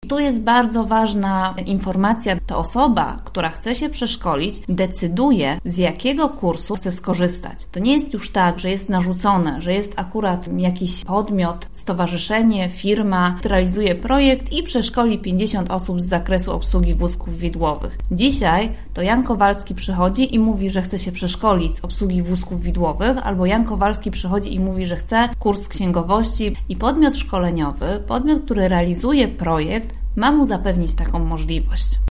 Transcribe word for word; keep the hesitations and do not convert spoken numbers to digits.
tu jest bardzo ważna informacja. To osoba, która chce się przeszkolić, decyduje, z jakiego kursu chce skorzystać. To nie jest już tak, że jest narzucone, że jest akurat jakiś podmiot, stowarzyszenie, firma, która realizuje projekt i przeszkoli pięćdziesiąt osób z zakresu obsługi wózków widłowych. Dzisiaj to Jan Kowalski przychodzi i mówi, że chce się przeszkolić z obsługi wózków widłowych, albo Jan Kowalski przychodzi i mówi, że chce kurs księgowości i podmiot szkoleniowy, podmiot, który realizuje projekt, ma mu zapewnić taką możliwość.